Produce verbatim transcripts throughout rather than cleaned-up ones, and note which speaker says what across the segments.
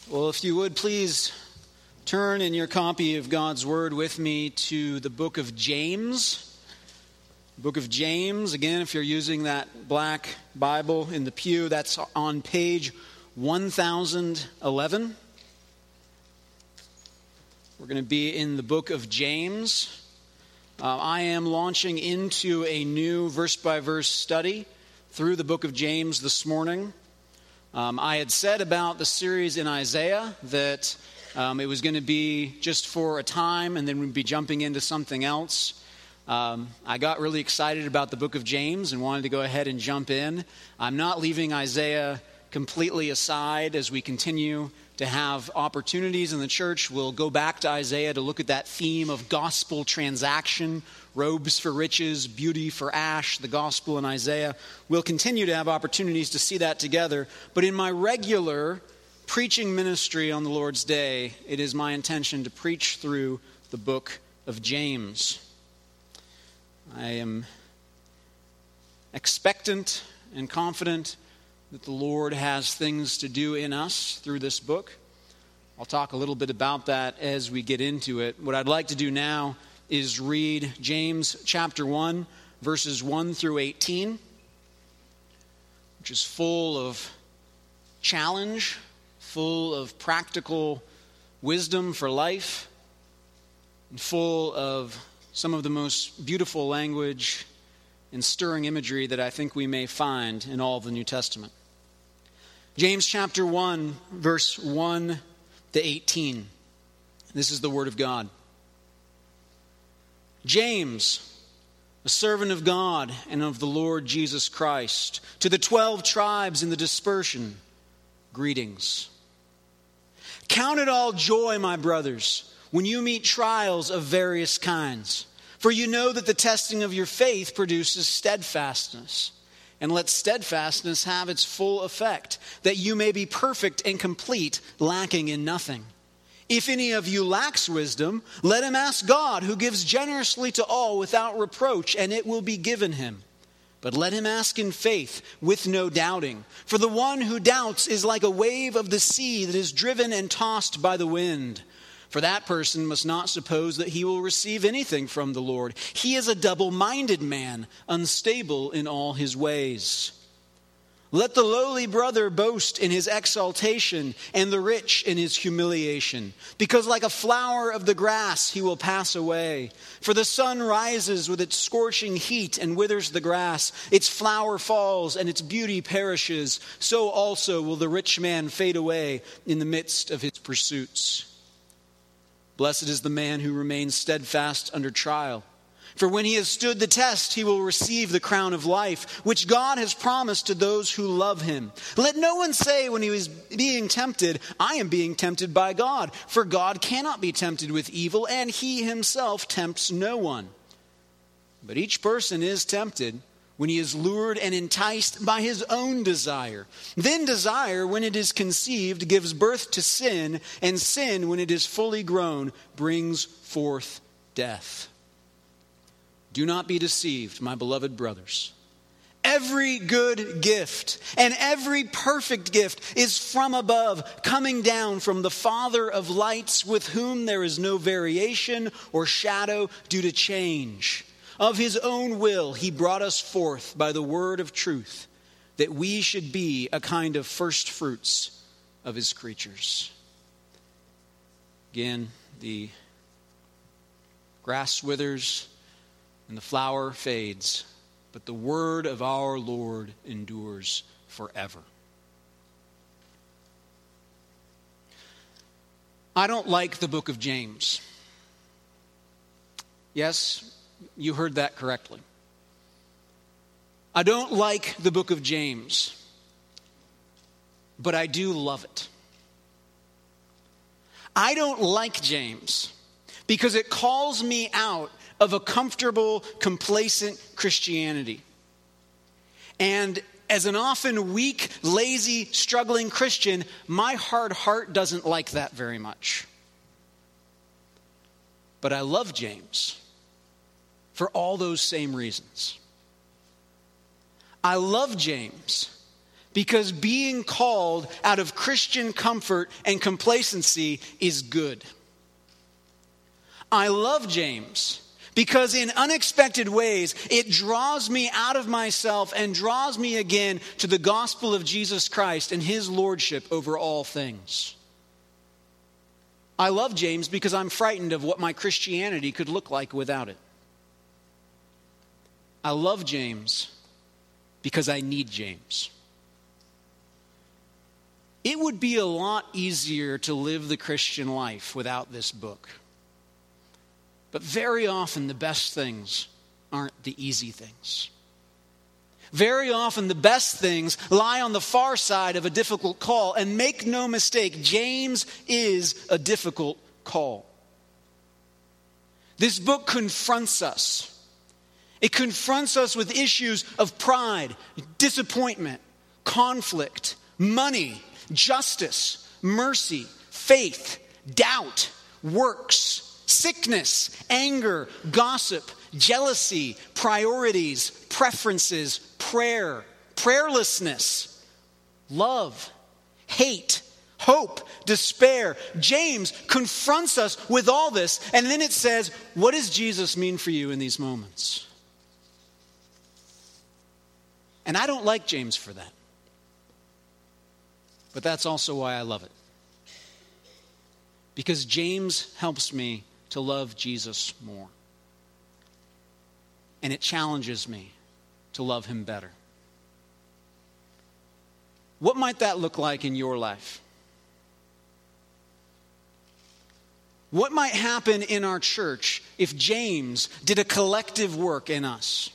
Speaker 1: Well, if you would please turn in your copy of God's Word with me to the book of James. Book of James, again, if you're using that black Bible in the pew, that's on page one thousand eleven. We're going to be in the book of James. Uh, I am launching into a new verse-by-verse study through the book of James this morning. Um, I had said about the series in Isaiah that um, it was going to be just for a time and then we'd be jumping into something else. Um, I got really excited about the book of James and wanted to go ahead and jump in. I'm not leaving Isaiah completely aside as we continue to have opportunities in the church. We'll go back to Isaiah to look at that theme of gospel transaction, robes for riches, beauty for ash, the gospel in Isaiah. We'll continue to have opportunities to see that together. But in my regular preaching ministry on the Lord's Day, it is my intention to preach through the book of James. I am expectant and confident that the Lord has things to do in us through this book. I'll talk a little bit about that as we get into it. What I'd like to do now is read James chapter one, verses one through eighteen, which is full of challenge, full of practical wisdom for life, and full of some of the most beautiful language and stirring imagery that I think we may find in all of the New Testament. James chapter one, verse one to eighteen. This is the word of God. James, a servant of God and of the Lord Jesus Christ, to the twelve tribes in the dispersion, greetings. Count it all joy, my brothers, when you meet trials of various kinds. For you know that the testing of your faith produces steadfastness. And let steadfastness have its full effect, that you may be perfect and complete, lacking in nothing. If any of you lacks wisdom, let him ask God, who gives generously to all without reproach, and it will be given him. But let him ask in faith, with no doubting. For the one who doubts is like a wave of the sea that is driven and tossed by the wind. For that person must not suppose that he will receive anything from the Lord. He is a double-minded man, unstable in all his ways. Let the lowly brother boast in his exaltation, and the rich in his humiliation. Because like a flower of the grass he will pass away. For the sun rises with its scorching heat and withers the grass. Its flower falls and its beauty perishes. So also will the rich man fade away in the midst of his pursuits. Blessed is the man who remains steadfast under trial. For when he has stood the test, he will receive the crown of life, which God has promised to those who love him. Let no one say when he is being tempted, I am being tempted by God. For God cannot be tempted with evil, and he himself tempts no one. But each person is tempted when he is lured and enticed by his own desire. Then desire, when it is conceived, gives birth to sin, and sin, when it is fully grown, brings forth death. Do not be deceived, my beloved brothers. Every good gift and every perfect gift is from above, coming down from the Father of lights, with whom there is no variation or shadow due to change. Of his own will, he brought us forth by the word of truth, that we should be a kind of first fruits of his creatures. Again, the grass withers and the flower fades, but the word of our Lord endures forever. I don't like the book of James. Yes, you heard that correctly. I don't like the book of James, but I do love it. I don't like James because it calls me out of a comfortable, complacent Christianity. And as an often weak, lazy, struggling Christian, my hard heart doesn't like that very much. But I love James for all those same reasons. I love James because being called out of Christian comfort and complacency is good. I love James because in unexpected ways, it draws me out of myself and draws me again to the gospel of Jesus Christ and his lordship over all things. I love James because I'm frightened of what my Christianity could look like without it. I love James because I need James. It would be a lot easier to live the Christian life without this book. But very often the best things aren't the easy things. Very often the best things lie on the far side of a difficult call. And make no mistake, James is a difficult call. This book confronts us. It confronts us with issues of pride, disappointment, conflict, money, justice, mercy, faith, doubt, works, sickness, anger, gossip, jealousy, priorities, preferences, prayer, prayerlessness, love, hate, hope, despair. James confronts us with all this, and then it says, what does Jesus mean for you in these moments? And I don't like James for that. But that's also why I love it. Because James helps me to love Jesus more. And it challenges me to love him better. What might that look like in your life? What might happen in our church if James did a collective work in us?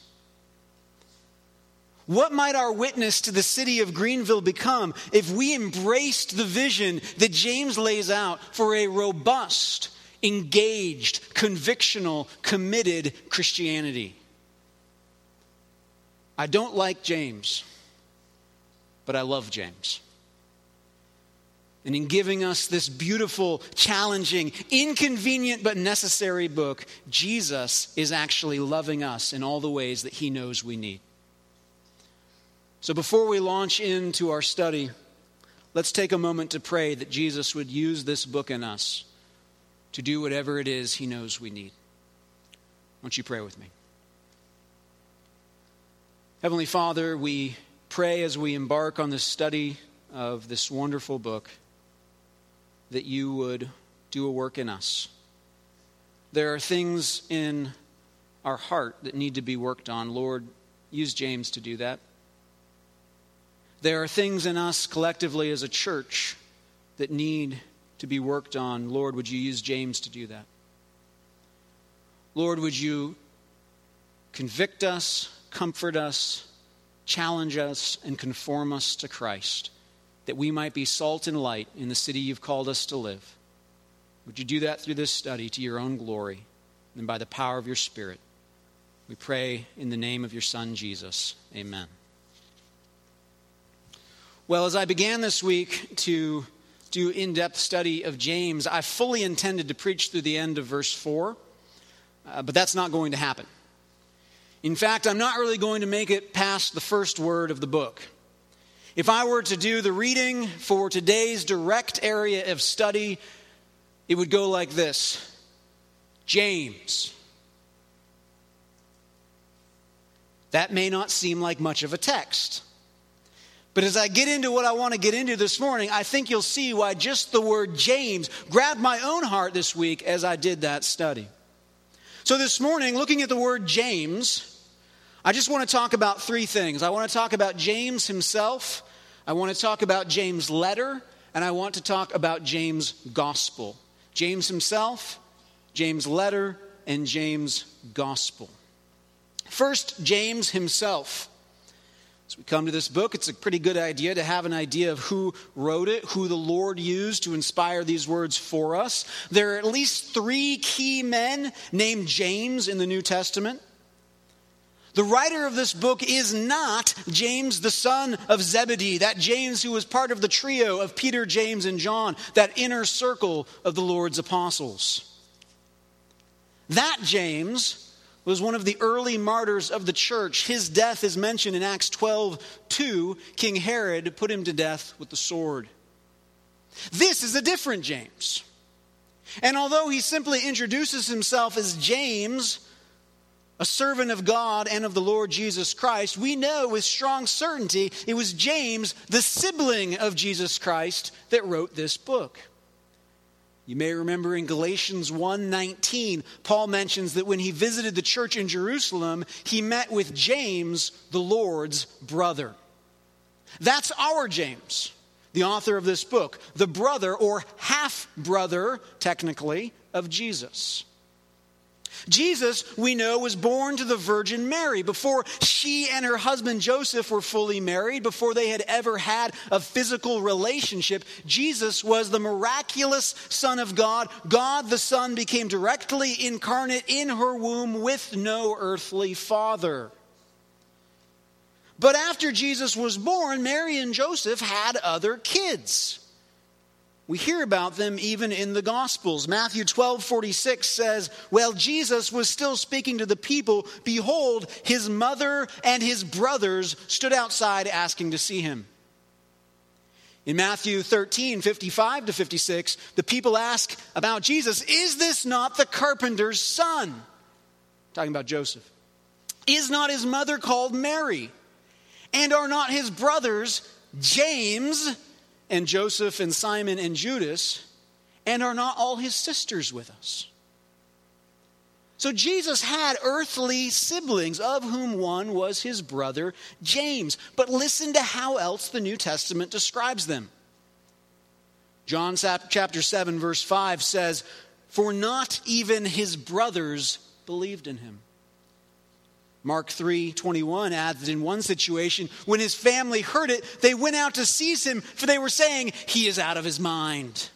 Speaker 1: What might our witness to the city of Greenville become if we embraced the vision that James lays out for a robust, engaged, convictional, committed Christianity? I don't like James, but I love James. And in giving us this beautiful, challenging, inconvenient but necessary book, Jesus is actually loving us in all the ways that he knows we need. So before we launch into our study, let's take a moment to pray that Jesus would use this book in us to do whatever it is he knows we need. Won't you pray with me? Heavenly Father, we pray as we embark on this study of this wonderful book that you would do a work in us. There are things in our heart that need to be worked on. Lord, use James to do that. There are things in us collectively as a church that need to be worked on. Lord, would you use James to do that? Lord, would you convict us, comfort us, challenge us, and conform us to Christ, that we might be salt and light in the city you've called us to live. Would you do that through this study to your own glory and by the power of your Spirit? We pray in the name of your Son, Jesus. Amen. Well, as I began this week to do in-depth study of James, I fully intended to preach through the end of verse four, uh, but that's not going to happen. In fact, I'm not really going to make it past the first word of the book. If I were to do the reading for today's direct area of study, it would go like this: James. That may not seem like much of a text. But as I get into what I want to get into this morning, I think you'll see why just the word James grabbed my own heart this week as I did that study. So this morning, looking at the word James, I just want to talk about three things. I want to talk about James himself, I want to talk about James' letter, and I want to talk about James' gospel. James himself, James' letter, and James' gospel. First, James himself. As we come to this book, it's a pretty good idea to have an idea of who wrote it, who the Lord used to inspire these words for us. There are at least three key men named James in the New Testament. The writer of this book is not James, the son of Zebedee, that James who was part of the trio of Peter, James, and John, that inner circle of the Lord's apostles. That James was one of the early martyrs of the church. His death is mentioned in Acts twelve two. King Herod put him to death with the sword. This is a different James. And although he simply introduces himself as James, a servant of God and of the Lord Jesus Christ, we know with strong certainty it was James, the sibling of Jesus Christ, that wrote this book. You may remember in Galatians one nineteen, Paul mentions that when he visited the church in Jerusalem, he met with James, the Lord's brother. That's our James, the author of this book, the brother or half-brother, technically, of Jesus. Jesus, we know, was born to the Virgin Mary before she and her husband Joseph were fully married, before they had ever had a physical relationship. Jesus was the miraculous Son of God. God the Son became directly incarnate in her womb with no earthly father. But after Jesus was born, Mary and Joseph had other kids. We hear about them even in the Gospels. Matthew twelve forty-six says, "While Jesus was still speaking to the people, behold, his mother and his brothers stood outside asking to see him." In Matthew thirteen fifty-five to fifty-six, the people ask about Jesus, "Is this not the carpenter's son?" Talking about Joseph. "Is not his mother called Mary? And are not his brothers James and Joseph and Simon and Judas, and are not all his sisters with us?" So Jesus had earthly siblings, of whom one was his brother James. But listen to how else the New Testament describes them. John chapter seven verse five says, "For not even his brothers believed in him." Mark three twenty-one adds that in one situation, when his family heard it, they went out to seize him, for they were saying, "He is out of his mind."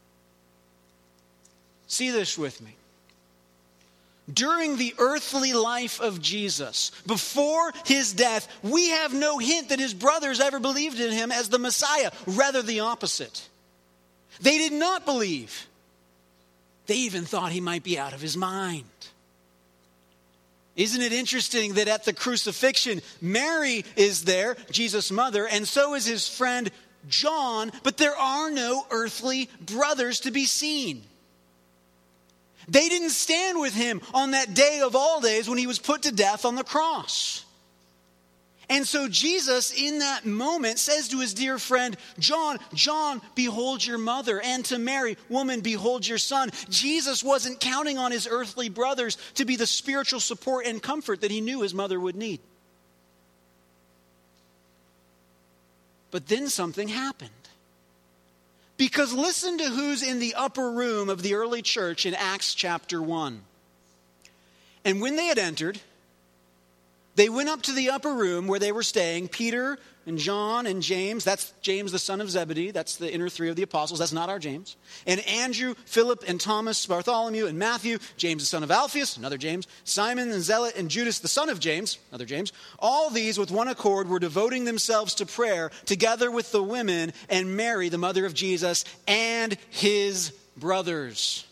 Speaker 1: See this with me. During the earthly life of Jesus, before his death, we have no hint that his brothers ever believed in him as the Messiah. Rather, the opposite. They did not believe. They even thought he might be out of his mind. Isn't it interesting that at the crucifixion, Mary is there, Jesus' mother, and so is his friend John, but there are no earthly brothers to be seen. They didn't stand with him on that day of all days when he was put to death on the cross. And so Jesus, in that moment, says to his dear friend John, "John, behold your mother." And to Mary, "Woman, behold your son." Jesus wasn't counting on his earthly brothers to be the spiritual support and comfort that he knew his mother would need. But then something happened. Because listen to who's in the upper room of the early church in Acts chapter one. "And when they had entered, they went up to the upper room where they were staying, Peter and John and James." That's James, the son of Zebedee. That's the inner three of the apostles. That's not our James. "And Andrew, Philip, and Thomas, Bartholomew, and Matthew, James, the son of Alphaeus," another James, "Simon and Zealot, and Judas, the son of James," another James. "All these with one accord were devoting themselves to prayer, together with the women and Mary, the mother of Jesus, and his brothers."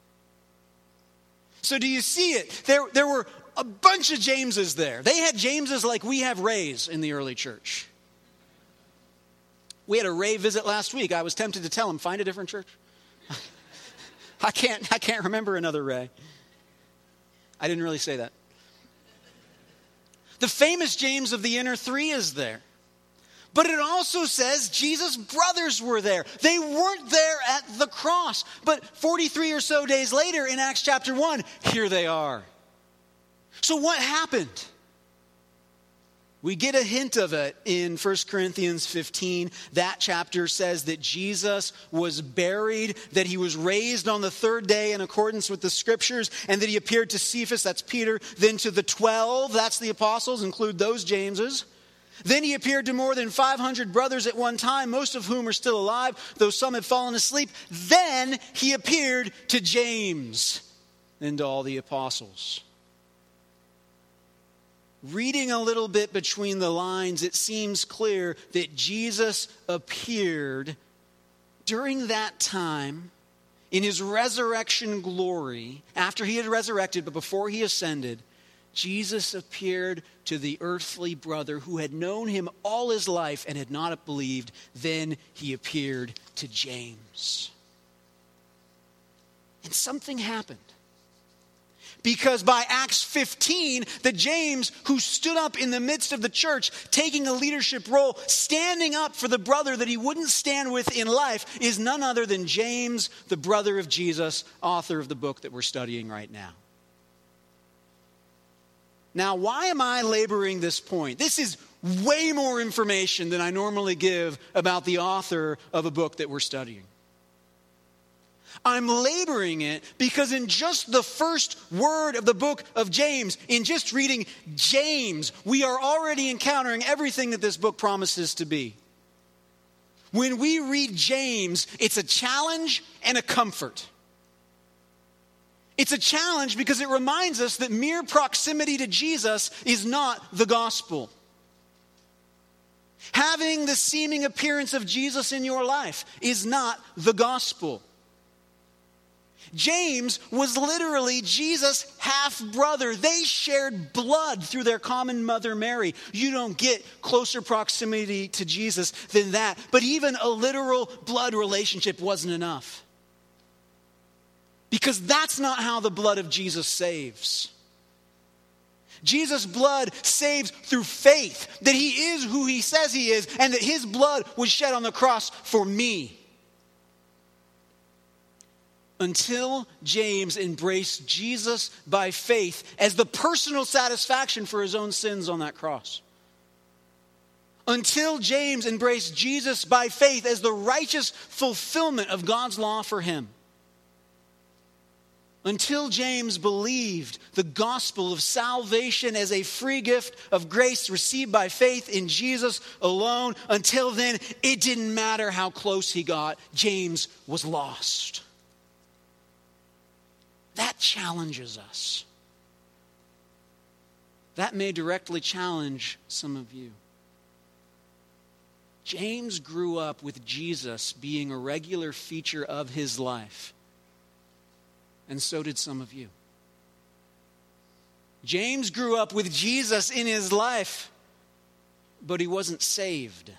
Speaker 1: So do you see it? There, there were a bunch of Jameses there. They had Jameses like we have Rays in the early church. We had a Ray visit last week. I was tempted to tell him, find a different church. I can't, I can't remember another Ray. I didn't really say that. The famous James of the inner three is there. But it also says Jesus' brothers were there. They weren't there at the cross. But forty-three or so days later in Acts chapter one, here they are. So what happened? We get a hint of it in First Corinthians fifteen. That chapter says that Jesus was buried, that he was raised on the third day in accordance with the scriptures, and that he appeared to Cephas, that's Peter, then to the twelve, that's the apostles, include those Jameses. Then he appeared to more than five hundred brothers at one time, most of whom are still alive, though some have fallen asleep. Then he appeared to James and to all the apostles. Reading a little bit between the lines, it seems clear that Jesus appeared during that time in his resurrection glory, after he had resurrected, but before he ascended, Jesus appeared to the earthly brother who had known him all his life and had not believed. Then he appeared to James. And something happened. Because by Acts fifteen, the James who stood up in the midst of the church, taking a leadership role, standing up for the brother that he wouldn't stand with in life, is none other than James, the brother of Jesus, author of the book that we're studying right now. Now, why am I laboring this point? This is way more information than I normally give about the author of a book that we're studying. I'm laboring it because in just the first word of the book of James, in just reading James, we are already encountering everything that this book promises to be. When we read James, it's a challenge and a comfort. It's a challenge because it reminds us that mere proximity to Jesus is not the gospel. Having the seeming appearance of Jesus in your life is not the gospel. James was literally Jesus' half-brother. They shared blood through their common mother Mary. You don't get closer proximity to Jesus than that. But even a literal blood relationship wasn't enough. Because that's not how the blood of Jesus saves. Jesus' blood saves through faith that he is who he says he is and that his blood was shed on the cross for me. Until James embraced Jesus by faith as the personal satisfaction for his own sins on that cross. Until James embraced Jesus by faith as the righteous fulfillment of God's law for him. Until James believed the gospel of salvation as a free gift of grace received by faith in Jesus alone. Until then, it didn't matter how close he got. James was lost. That challenges us. That may directly challenge some of you. James grew up with Jesus being a regular feature of his life. And so did some of you. James grew up with Jesus in his life, but he wasn't saved.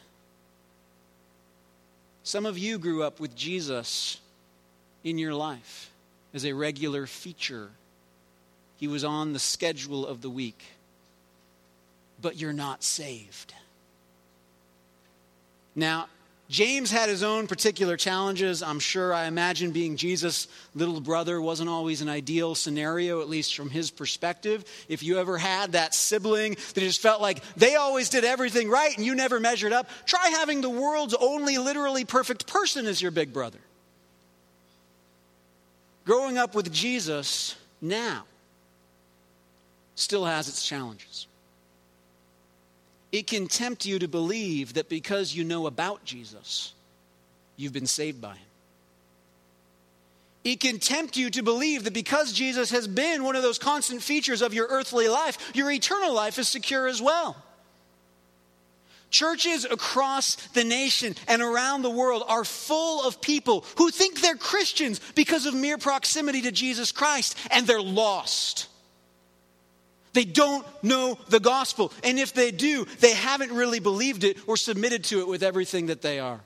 Speaker 1: Some of you grew up with Jesus in your life as a regular feature. He was on the schedule of the week, but you're not saved. Now, James had his own particular challenges. I'm sure, I imagine being Jesus' little brother wasn't always an ideal scenario, at least from his perspective. If you ever had that sibling that just felt like they always did everything right and you never measured up, try having the world's only literally perfect person as your big brother. Growing up with Jesus now still has its challenges. It can tempt you to believe that because you know about Jesus, you've been saved by him. It can tempt you to believe that because Jesus has been one of those constant features of your earthly life, your eternal life is secure as well. Churches across the nation and around the world are full of people who think they're Christians because of mere proximity to Jesus Christ, and they're lost. They don't know the gospel. And if they do, they haven't really believed it or submitted to it with everything that they are.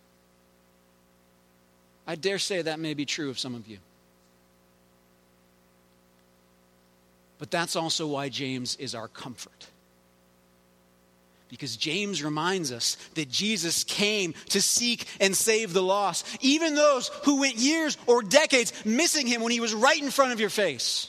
Speaker 1: I dare say that may be true of some of you. But that's also why James is our comfort. Because James reminds us that Jesus came to seek and save the lost, even those who went years or decades missing him when he was right in front of your face.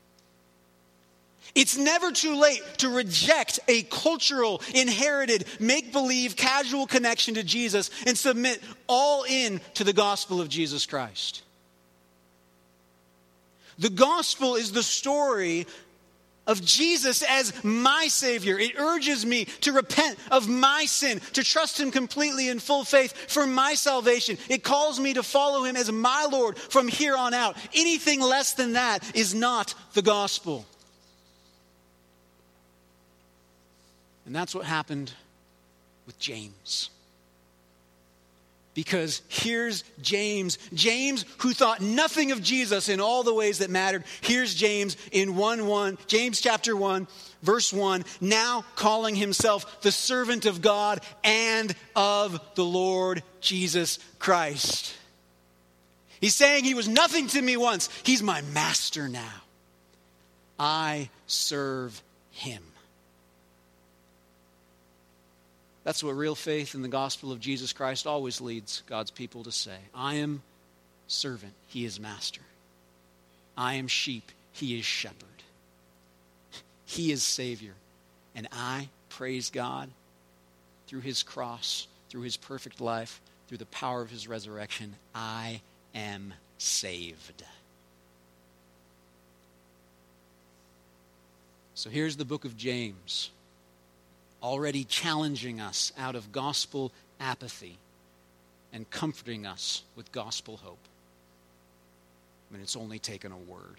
Speaker 1: It's never too late to reject a cultural, inherited, make-believe, casual connection to Jesus and submit all in to the gospel of Jesus Christ. The gospel is the story of Jesus as my Savior. It urges me to repent of my sin, to trust him completely in full faith for my salvation. It calls me to follow him as my Lord from here on out. Anything less than that is not the gospel. And that's what happened with James. Because here's James. James, who thought nothing of Jesus in all the ways that mattered. Here's James in one one, James chapter one, verse one, now calling himself the servant of God and of the Lord Jesus Christ. He's saying he was nothing to me once. He's my master now. I serve him. That's what real faith in the gospel of Jesus Christ always leads God's people to say. I am servant, he is master. I am sheep, he is shepherd. He is Savior. And I praise God through his cross, through his perfect life, through the power of his resurrection. I am saved. So here's the book of James, already challenging us out of gospel apathy and comforting us with gospel hope. I mean, it's only taken a word.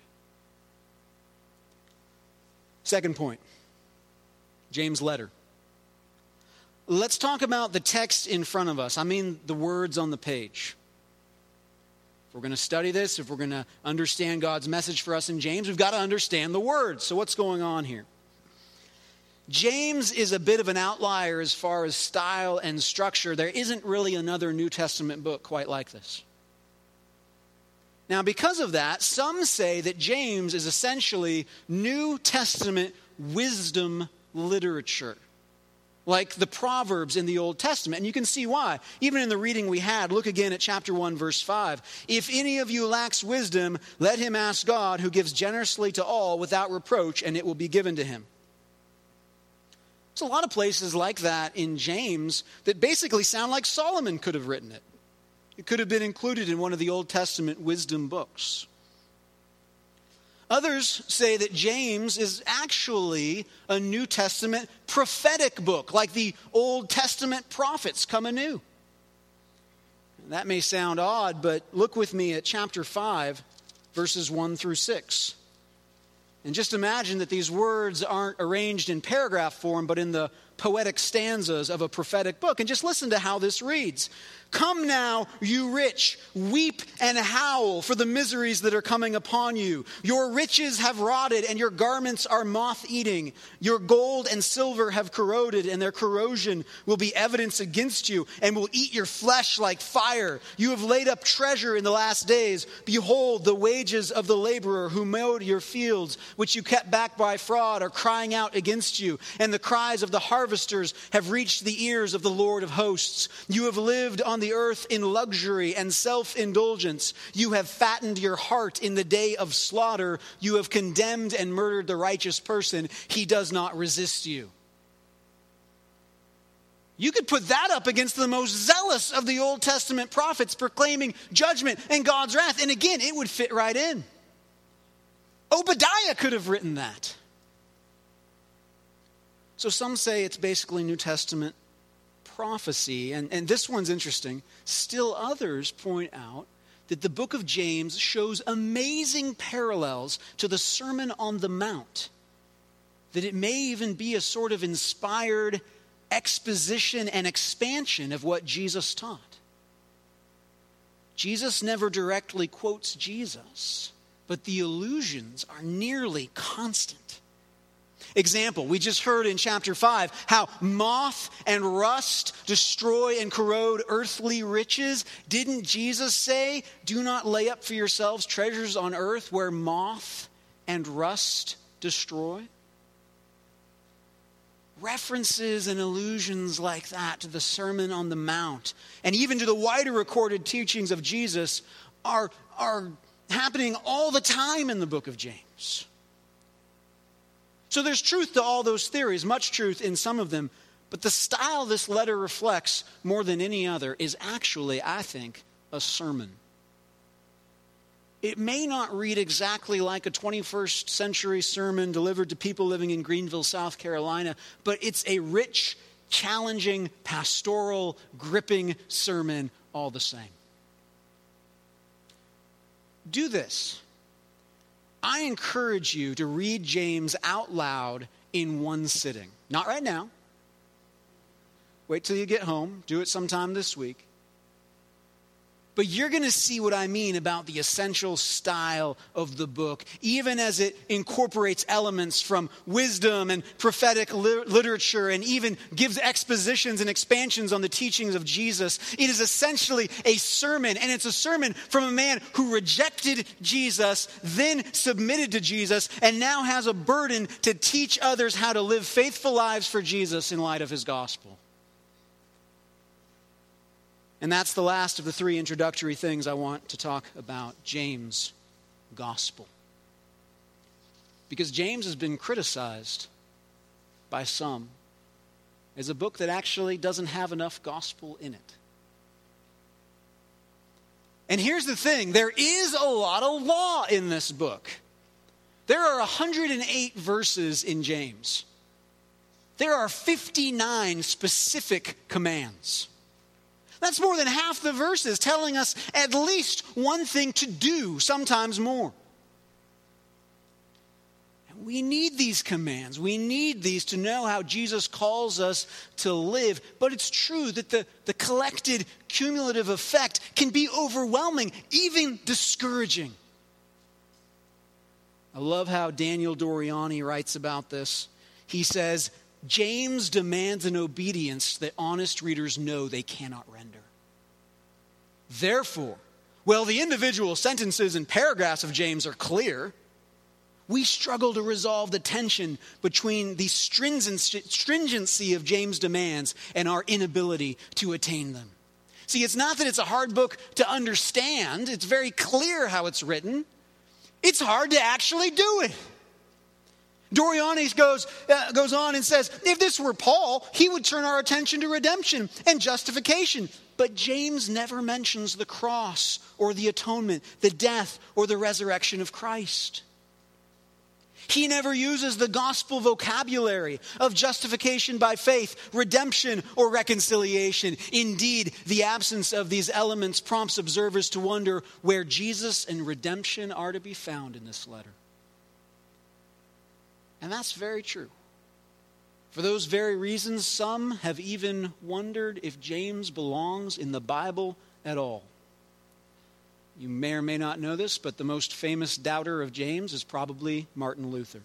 Speaker 1: Second point, James' letter. Let's talk about the text in front of us. I mean, the words on the page. If we're going to study this, if we're going to understand God's message for us in James, we've got to understand the words. So what's going on here? James is a bit of an outlier as far as style and structure. There isn't really another New Testament book quite like this. Now, because of that, some say that James is essentially New Testament wisdom literature, like the Proverbs in the Old Testament. And you can see why. Even in the reading we had, look again at chapter one, verse five. If any of you lacks wisdom, let him ask God, who gives generously to all without reproach, and it will be given to him. There's a lot of places like that in James that basically sound like Solomon could have written it. It could have been included in one of the Old Testament wisdom books. Others say that James is actually a New Testament prophetic book, like the Old Testament prophets come anew. That may sound odd, but look with me at chapter five, verses one through six. And just imagine that these words aren't arranged in paragraph form, but in the poetic stanzas of a prophetic book. And just listen to how this reads. Come now, you rich, weep and howl for the miseries that are coming upon you. Your riches have rotted and your garments are moth-eating. Your gold and silver have corroded, and their corrosion will be evidence against you and will eat your flesh like fire. You have laid up treasure in the last days. Behold, the wages of the laborer who mowed your fields, which you kept back by fraud, are crying out against you. And the cries of the harvesters have reached the ears of the Lord of hosts. You have lived on the earth in luxury and self-indulgence. You have fattened your heart in the day of slaughter. You have condemned and murdered the righteous person. He does not resist you. You could put that up against the most zealous of the Old Testament prophets proclaiming judgment and God's wrath. And again, it would fit right in. Obadiah could have written that. So some say it's basically New Testament prophecy. And, and this one's interesting. Still others point out that the book of James shows amazing parallels to the Sermon on the Mount. That it may even be a sort of inspired exposition and expansion of what Jesus taught. Jesus never directly quotes Jesus, but the allusions are nearly constant. Example, we just heard in chapter five how moth and rust destroy and corrode earthly riches. Didn't Jesus say, do not lay up for yourselves treasures on earth where moth and rust destroy? References and allusions like that to the Sermon on the Mount and even to the wider recorded teachings of Jesus are, are happening all the time in the book of James. So there's truth to all those theories, much truth in some of them, but the style this letter reflects more than any other is actually, I think, a sermon. It may not read exactly like a twenty-first century sermon delivered to people living in Greenville, South Carolina, but it's a rich, challenging, pastoral, gripping sermon all the same. Do this. I encourage you to read James out loud in one sitting. Not right now. Wait till you get home. Do it sometime this week. But you're going to see what I mean about the essential style of the book, even as it incorporates elements from wisdom and prophetic li- literature and even gives expositions and expansions on the teachings of Jesus. It is essentially a sermon, and it's a sermon from a man who rejected Jesus, then submitted to Jesus, and now has a burden to teach others how to live faithful lives for Jesus in light of his gospel. And that's the last of the three introductory things I want to talk about, James' gospel. Because James has been criticized by some as a book that actually doesn't have enough gospel in it. And here's the thing, there is a lot of law in this book. There are one hundred eight verses in James. There are fifty-nine specific commands. That's more than half the verses telling us at least one thing to do, sometimes more. And we need these commands. We need these to know how Jesus calls us to live. But it's true that the, the collected cumulative effect can be overwhelming, even discouraging. I love how Daniel Doriani writes about this. He says, James demands an obedience that honest readers know they cannot render. Therefore, while the individual sentences and paragraphs of James are clear, we struggle to resolve the tension between the stringency of James' demands and our inability to attain them. See, it's not that it's a hard book to understand. It's very clear how it's written. It's hard to actually do it. Doriani goes, uh, goes on and says, if this were Paul, he would turn our attention to redemption and justification. But James never mentions the cross or the atonement, the death or the resurrection of Christ. He never uses the gospel vocabulary of justification by faith, redemption, or reconciliation. Indeed, the absence of these elements prompts observers to wonder where Jesus and redemption are to be found in this letter. And that's very true. For those very reasons, some have even wondered if James belongs in the Bible at all. You may or may not know this, but the most famous doubter of James is probably Martin Luther.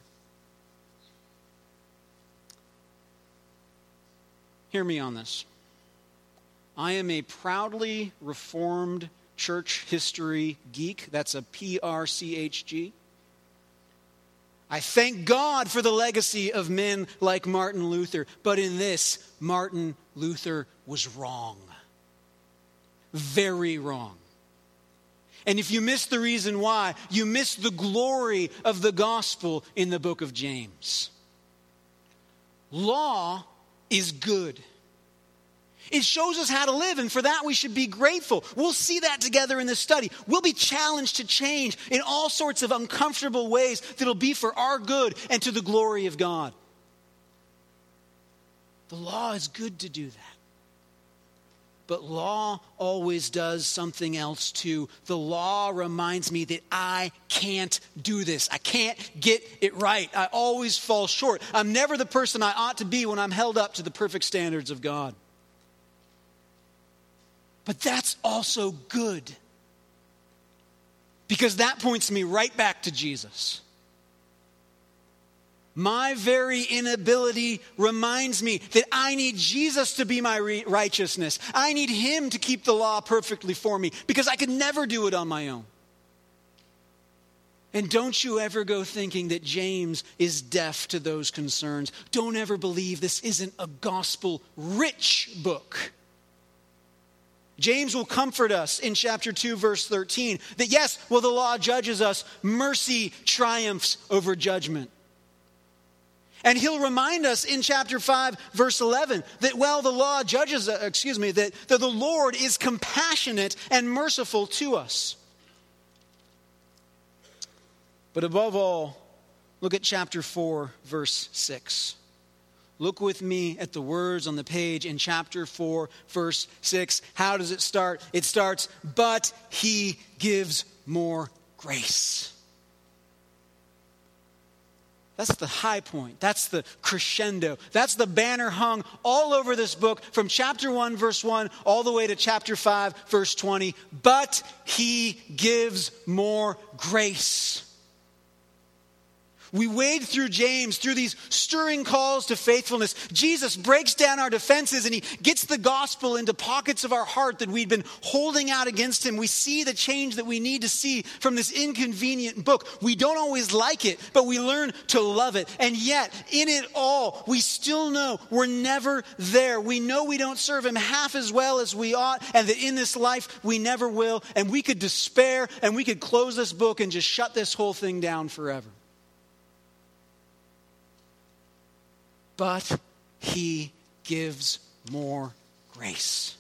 Speaker 1: Hear me on this. I am a proudly Reformed church history geek. That's a P R C H G. I thank God for the legacy of men like Martin Luther. But in this, Martin Luther was wrong. Very wrong. And if you miss the reason why, you miss the glory of the gospel in the book of James. Law is good. It shows us how to live, and for that we should be grateful. We'll see that together in this study. We'll be challenged to change in all sorts of uncomfortable ways that'll be for our good and to the glory of God. The law is good to do that. But law always does something else too. The law reminds me that I can't do this. I can't get it right. I always fall short. I'm never the person I ought to be when I'm held up to the perfect standards of God. But that's also good. Because that points me right back to Jesus. My very inability reminds me that I need Jesus to be my re- righteousness. I need him to keep the law perfectly for me because I could never do it on my own. And don't you ever go thinking that James is deaf to those concerns. Don't ever believe this isn't a gospel-rich book. James will comfort us in chapter two, verse thirteen, that yes, while the law judges us, mercy triumphs over judgment. And he'll remind us in chapter five, verse eleven, that while the law judges, uh, excuse me, that, that the Lord is compassionate and merciful to us. But above all, look at chapter four, verse six. Look with me at the words on the page in chapter four, verse six. How does it start? It starts, but he gives more grace. That's the high point. That's the crescendo. That's the banner hung all over this book from chapter one, verse one, all the way to chapter five, verse twenty. But he gives more grace. We wade through James, through these stirring calls to faithfulness. Jesus breaks down our defenses and he gets the gospel into pockets of our heart that we'd been holding out against him. We see the change that we need to see from this inconvenient book. We don't always like it, but we learn to love it. And yet, in it all, we still know we're never there. We know we don't serve him half as well as we ought, and that in this life we never will. And we could despair and we could close this book and just shut this whole thing down forever. But he gives more grace.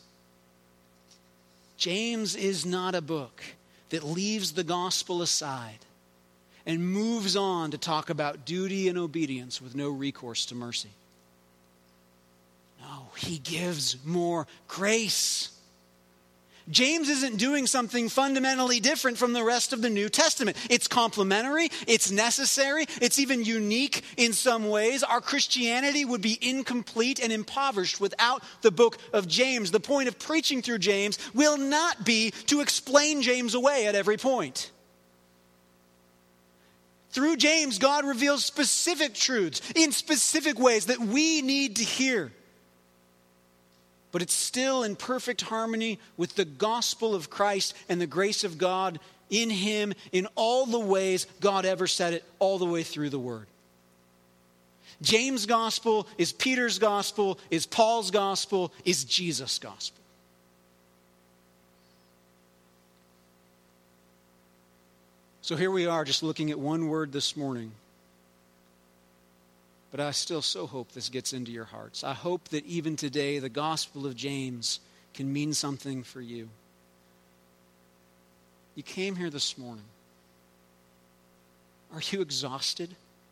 Speaker 1: James is not a book that leaves the gospel aside and moves on to talk about duty and obedience with no recourse to mercy. No, he gives more grace. James isn't doing something fundamentally different from the rest of the New Testament. It's complementary, it's necessary, it's even unique in some ways. Our Christianity would be incomplete and impoverished without the book of James. The point of preaching through James will not be to explain James away at every point. Through James, God reveals specific truths in specific ways that we need to hear. But it's still in perfect harmony with the gospel of Christ and the grace of God in him in all the ways God ever said it, all the way through the word. James' gospel is Peter's gospel, is Paul's gospel, is Jesus' gospel. So here we are just looking at one word this morning. But I still so hope this gets into your hearts. I hope that even today the gospel of James can mean something for you. You came here this morning. Are you exhausted?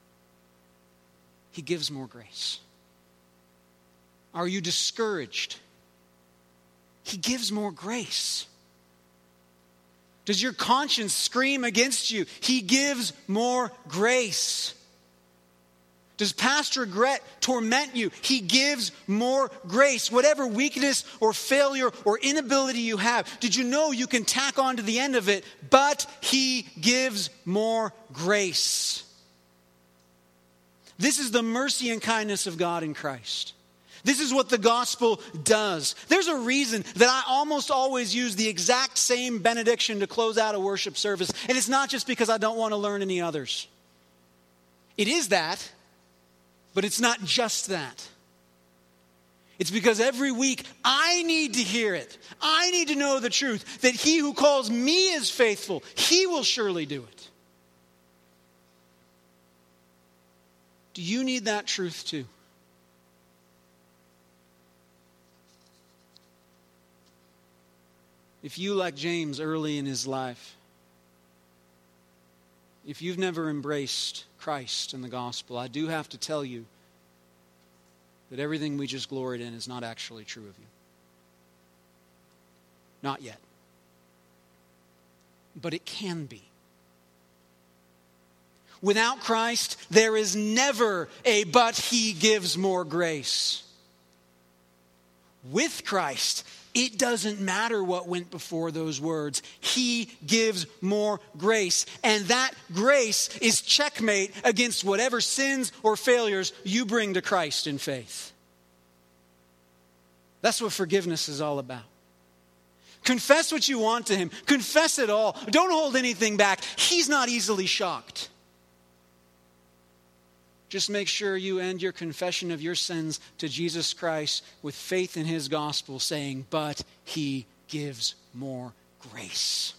Speaker 1: He gives more grace. Are you discouraged? He gives more grace. Does your conscience scream against you? He gives more grace. Does past regret torment you? He gives more grace. Whatever weakness or failure or inability you have, did you know you can tack on to the end of it, but he gives more grace. This is the mercy and kindness of God in Christ. This is what the gospel does. There's a reason that I almost always use the exact same benediction to close out a worship service. And it's not just because I don't want to learn any others. It is that. But it's not just that. It's because every week I need to hear it. I need to know the truth that he who calls me is faithful. He will surely do it. Do you need that truth too? If you, like James early in his life, if you've never embraced Christ and the gospel, I do have to tell you that everything we just gloried in is not actually true of you. Not yet. But it can be. Without Christ, there is never a but he gives more grace. With Christ, it doesn't matter what went before those words. He gives more grace. And that grace is checkmate against whatever sins or failures you bring to Christ in faith. That's what forgiveness is all about. Confess what you want to him. Confess it all. Don't hold anything back. He's not easily shocked. Just make sure you end your confession of your sins to Jesus Christ with faith in his gospel, saying, but he gives more grace.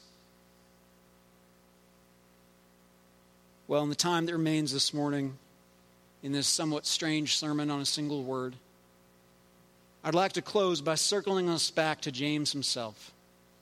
Speaker 1: Well, in the time that remains this morning, in this somewhat strange sermon on a single word, I'd like to close by circling us back to James himself.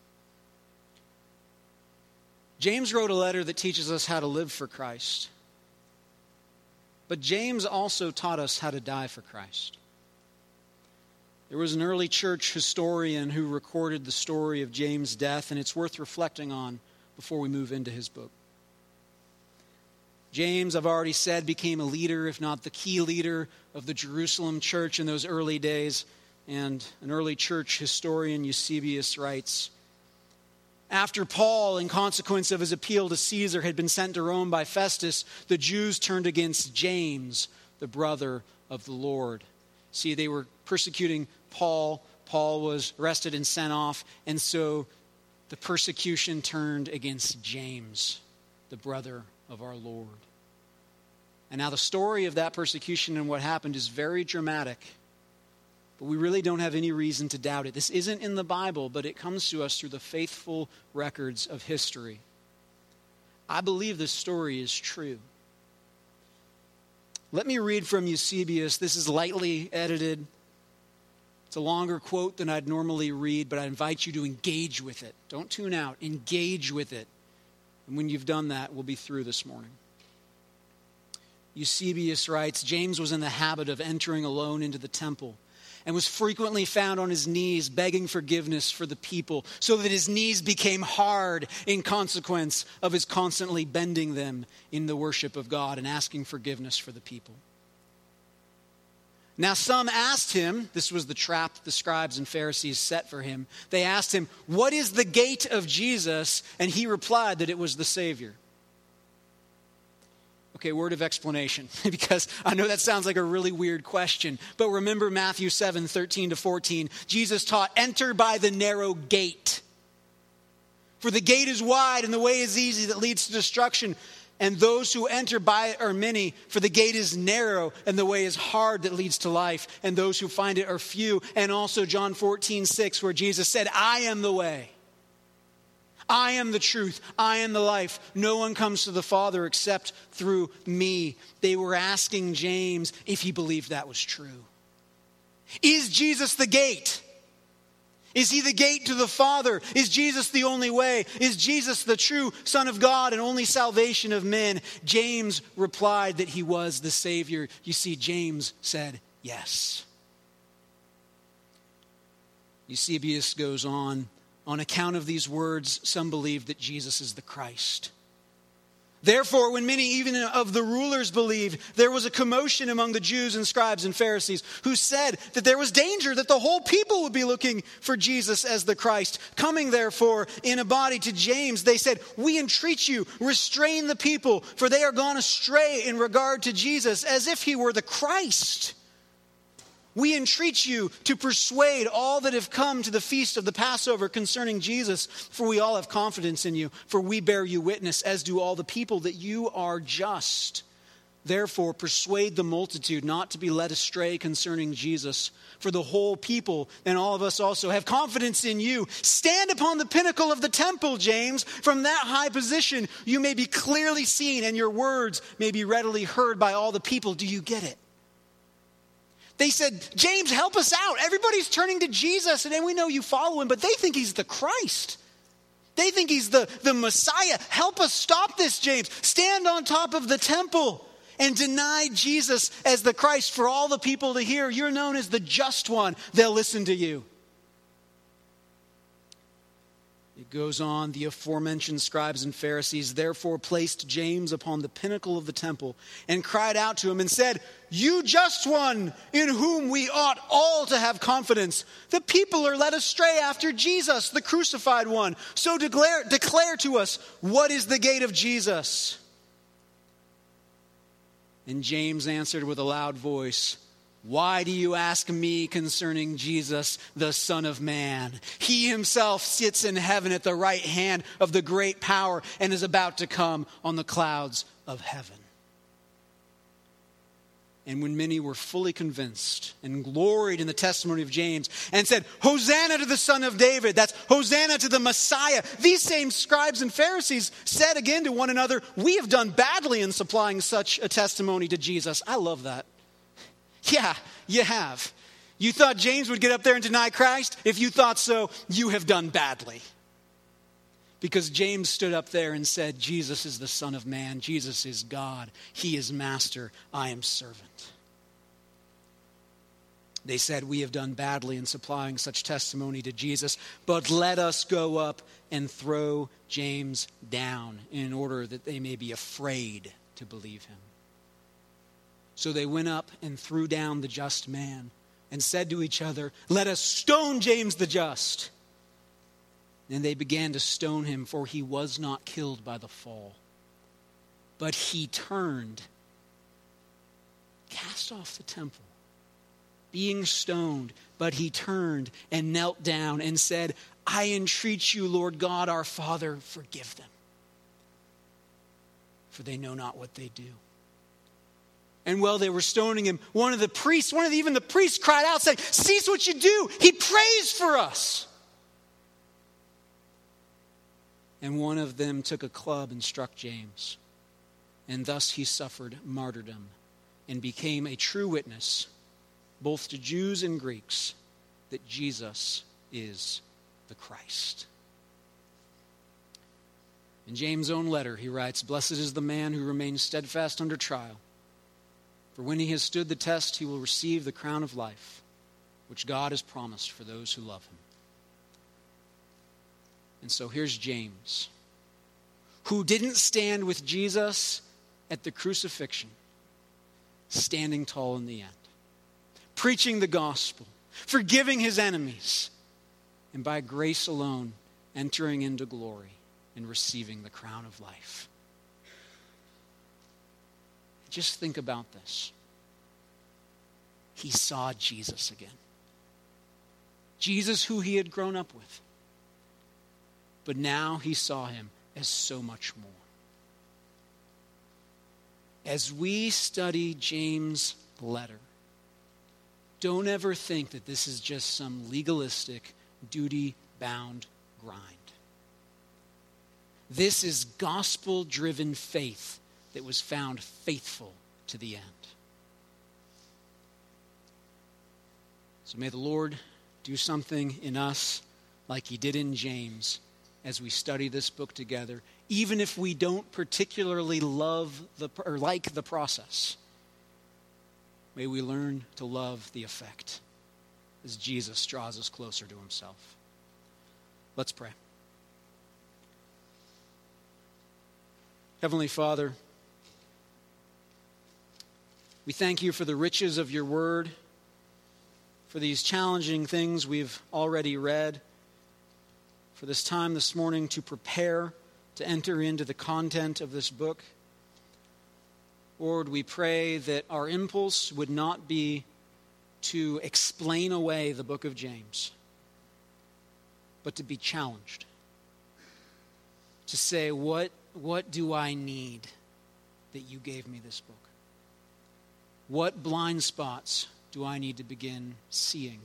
Speaker 1: James wrote a letter that teaches us how to live for Christ. But James also taught us how to die for Christ. There was an early church historian who recorded the story of James' death, and it's worth reflecting on before we move into his book. James, I've already said, became a leader, if not the key leader, of the Jerusalem church in those early days. And an early church historian, Eusebius, writes, after Paul, in consequence of his appeal to Caesar, had been sent to Rome by Festus, the Jews turned against James, the brother of the Lord. See, they were persecuting Paul. Paul was arrested and sent off, and so the persecution turned against James, the brother of our Lord. And now the story of that persecution and what happened is very dramatic, but we really don't have any reason to doubt it. This isn't in the Bible, but it comes to us through the faithful records of history. I believe this story is true. Let me read from Eusebius. This is lightly edited. It's a longer quote than I'd normally read, but I invite you to engage with it. Don't tune out. Engage with it. And when you've done that, we'll be through this morning. Eusebius writes, James was in the habit of entering alone into the temple and was frequently found on his knees begging forgiveness for the people, so that his knees became hard in consequence of his constantly bending them in the worship of God and asking forgiveness for the people. Now some asked him, this was the trap the scribes and Pharisees set for him. They asked him, what is the gate of Jesus? And he replied that it was the Savior. Okay, word of explanation, because I know that sounds like a really weird question. But remember Matthew seven, thirteen to fourteen. Jesus taught, enter by the narrow gate. For the gate is wide and the way is easy that leads to destruction. And those who enter by it are many, for the gate is narrow and the way is hard that leads to life. And those who find it are few. And also John fourteen, six, where Jesus said, I am the way. I am the truth. I am the life. No one comes to the Father except through me. They were asking James if he believed that was true. Is Jesus the gate? Is he the gate to the Father? Is Jesus the only way? Is Jesus the true Son of God and only salvation of men? James replied that he was the Savior. You see, James said yes. Eusebius goes on. On account of these words, some believe that Jesus is the Christ. Therefore, when many even of the rulers believed, there was a commotion among the Jews and scribes and Pharisees who said that there was danger that the whole people would be looking for Jesus as the Christ. Coming, therefore, in a body to James, they said, we entreat you, restrain the people, for they are gone astray in regard to Jesus, as if he were the Christ. We entreat you to persuade all that have come to the feast of the Passover concerning Jesus, for we all have confidence in you, for we bear you witness, as do all the people, that you are just. Therefore, persuade the multitude not to be led astray concerning Jesus, for the whole people, and all of us also, have confidence in you. Stand upon the pinnacle of the temple, James. From that high position, you may be clearly seen, and your words may be readily heard by all the people. Do you get it? They said, James, help us out. Everybody's turning to Jesus, and then we know you follow him, but they think he's the Christ. They think he's the, the Messiah. Help us stop this, James. Stand on top of the temple and deny Jesus as the Christ for all the people to hear. You're known as the just one. They'll listen to you. It goes on, the aforementioned scribes and Pharisees therefore placed James upon the pinnacle of the temple and cried out to him and said, you just one, in whom we ought all to have confidence. The people are led astray after Jesus, the crucified one. So declare, declare to us, what is the gate of Jesus? And James answered with a loud voice, why do you ask me concerning Jesus, the Son of Man? He himself sits in heaven at the right hand of the great power and is about to come on the clouds of heaven. And when many were fully convinced and gloried in the testimony of James and said, Hosanna to the Son of David, that's Hosanna to the Messiah, these same scribes and Pharisees said again to one another, we have done badly in supplying such a testimony to Jesus. I love that. Yeah, you have. You thought James would get up there and deny Christ? If you thought so, you have done badly. Because James stood up there and said, Jesus is the Son of Man. Jesus is God. He is Master. I am servant. They said, we have done badly in supplying such testimony to Jesus, but let us go up and throw James down in order that they may be afraid to believe him. So they went up and threw down the just man and said to each other, "Let us stone James the just." And they began to stone him, for he was not killed by the fall. But he turned, cast off the temple, being stoned. But he turned and knelt down and said, "I entreat you, Lord God, our Father, forgive them, for they know not what they do." And while they were stoning him, one of the priests, one of the, even the priests cried out, saying, "Cease what you do. He prays for us." And one of them took a club and struck James. And thus he suffered martyrdom and became a true witness, both to Jews and Greeks, that Jesus is the Christ. In James' own letter, he writes, "Blessed is the man who remains steadfast under trial. For when he has stood the test, he will receive the crown of life, which God has promised for those who love him." And so here's James, who didn't stand with Jesus at the crucifixion, standing tall in the end, preaching the gospel, forgiving his enemies, and by grace alone entering into glory and receiving the crown of life. Just think about this. He saw Jesus again. Jesus, who he had grown up with. But now he saw him as so much more. As we study James' letter, don't ever think that this is just some legalistic, duty-bound grind. This is gospel-driven faith that was found faithful to the end. So may the Lord do something in us like he did in James as we study this book together, even if we don't particularly love the or like the process. May we learn to love the effect as Jesus draws us closer to himself. Let's pray. Heavenly Father, we thank you for the riches of your word, for these challenging things we've already read, for this time this morning to prepare to enter into the content of this book. Lord, we pray that our impulse would not be to explain away the book of James, but to be challenged, to say, what, what do I need that you gave me this book? What blind spots do I need to begin seeing?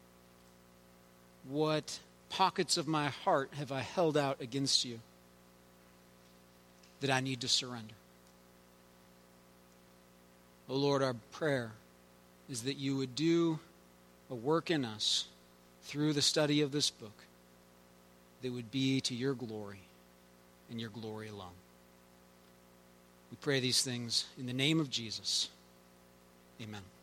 Speaker 1: What pockets of my heart have I held out against you that I need to surrender? Oh Lord, our prayer is that you would do a work in us through the study of this book that would be to your glory and your glory alone. We pray these things in the name of Jesus. Amen.